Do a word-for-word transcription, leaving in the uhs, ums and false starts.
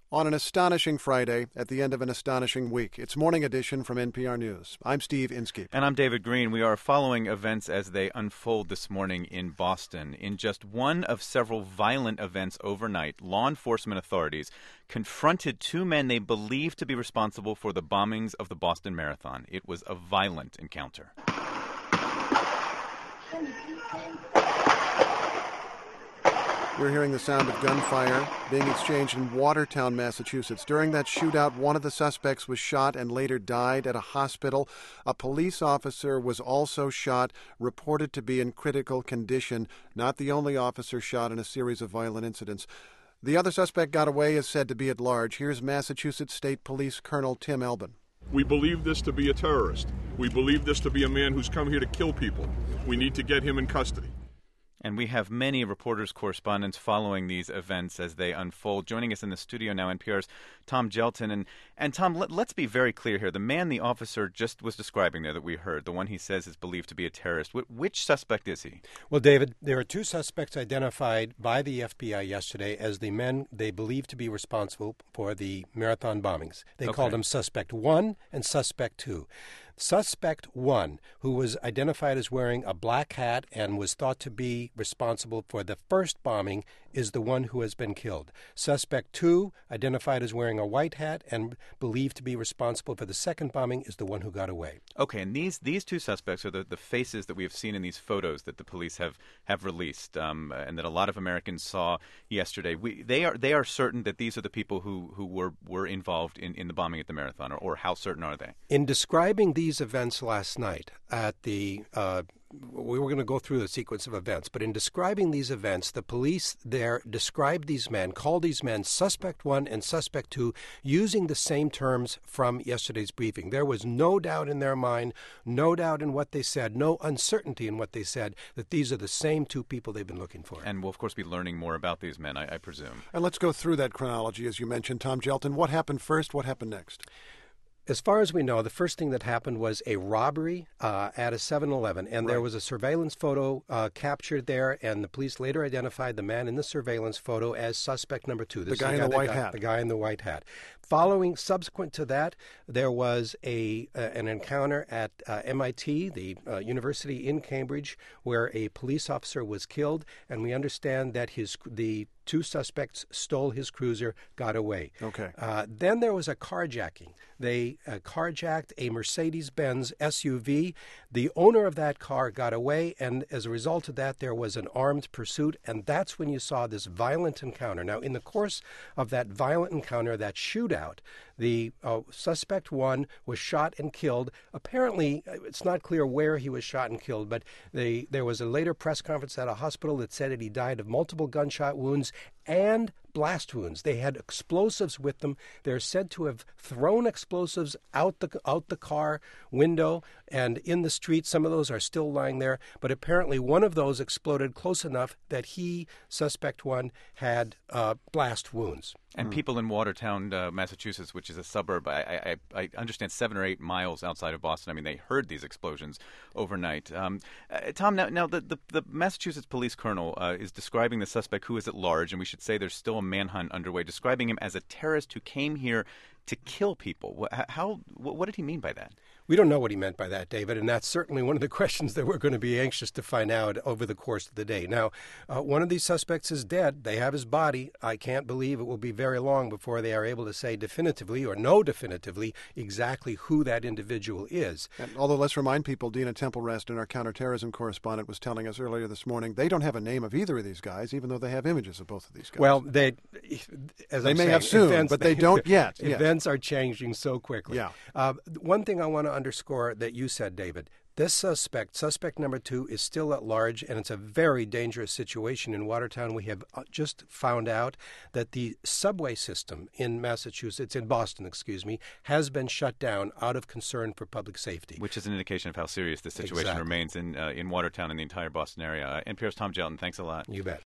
On an astonishing Friday at the end of an astonishing week. It's Morning Edition from N P R News. I'm Steve Inskeep. And I'm David Green. We are following events as they unfold this morning in Boston. In just one of several violent events overnight, law enforcement authorities confronted two men they believe to be responsible for the bombings of the Boston Marathon. It was a violent encounter. We're hearing the sound of gunfire being exchanged in Watertown, Massachusetts. During that shootout, one of the suspects was shot and later died at a hospital. A police officer was also shot, reported to be in critical condition. Not the only officer shot in a series of violent incidents. The other suspect got away, is said to be at large. Here's Massachusetts State Police Colonel Tim Elbin. We believe this to be a terrorist. We believe this to be a man who's come here to kill people. We need to get him in custody. And we have many reporters, correspondents following these events as they unfold. Joining us in the studio now, N P R's Tom Gjelten. And, and Tom, let, let's be very clear here. The man the officer just was describing there that we heard, the one he says is believed to be a terrorist, Wh- which suspect is he? Well, David, there are two suspects identified by the F B I yesterday as the men they believe to be responsible for the marathon bombings. They Okay. called them Suspect One and Suspect Two. Suspect One, who was identified as wearing a black hat and was thought to be responsible for the first bombing, is the one who has been killed. Suspect Two, identified as wearing a white hat and believed to be responsible for the second bombing, is the one who got away. Okay, and these these two suspects are the, the faces that we have seen in these photos that the police have have released, um, and that a lot of Americans saw yesterday. We they are they are certain that these are the people who, who were, were involved in, in the bombing at the marathon, or, or how certain are they? In describing these events last night at the uh, we were going to go through the sequence of events, but in describing these events, the police there described these men, called these men Suspect One and Suspect Two, using the same terms from yesterday's briefing. There was no doubt in their mind, no doubt in what they said, no uncertainty in what they said, that these are the same two people they've been looking for. And we'll, of course, be learning more about these men, I, I presume. And let's go through that chronology, as you mentioned, Tom Gjelten. What happened first? What happened next? As far as we know, the first thing that happened was a robbery uh, at a seven eleven, and Right. there was a surveillance photo uh, captured there, and the police later identified the man in the surveillance photo as suspect number two. This The guy is in the that white got- hat. The guy in the white hat. Following, subsequent to that, there was a uh, an encounter at uh, M I T, the uh, university in Cambridge, where a police officer was killed, and we understand that his the two suspects stole his cruiser, got away. Okay. Uh, then there was a carjacking. They uh, carjacked a Mercedes-Benz S U V. The owner of that car got away, and as a result of that, there was an armed pursuit, and that's when you saw this violent encounter. Now, in the course of that violent encounter, that shootout, the uh, suspect one was shot and killed. Apparently, uh, it's not clear where he was shot and killed, but they, there was a later press conference at a hospital that said that he died of multiple gunshot wounds and blast wounds. They had explosives with them. They're said to have thrown explosives out the out the car window and in the street. Some of those are still lying there, but apparently one of those exploded close enough that he, suspect one, had uh, blast wounds. And people in Watertown, uh, Massachusetts, which is a suburb, I, I, I understand seven or eight miles outside of Boston. I mean, they heard these explosions overnight. Um, uh, Tom, now, now the, the, the Massachusetts police colonel uh, is describing the suspect who is at large, and we should say there's still a manhunt underway, describing him as a terrorist who came here to kill people. How? What did he mean by that? We don't know what he meant by that, David, and that's certainly one of the questions that we're going to be anxious to find out over the course of the day. Now, uh, one of these suspects is dead. They have his body. I can't believe it will be very long before they are able to say definitively or know definitively exactly who that individual is. And although let's remind people, Dina Temple-Reston, our counterterrorism correspondent, was telling us earlier this morning, they don't have a name of either of these guys, even though they have images of both of these guys. Well, they, as They I'm may saying, have soon, events, but they don't yet. Yes. Events are changing so quickly. Yeah. Uh, one thing I want to underscore that you said, David, this suspect, suspect number two, is still at large, and it's a very dangerous situation in Watertown. We have just found out that the subway system in Massachusetts, in Boston, excuse me, has been shut down out of concern for public safety. Which is an indication of how serious the situation Exactly. remains in uh, in Watertown and the entire Boston area. Uh, N P R's Tom Gjelten, thanks a lot. You bet.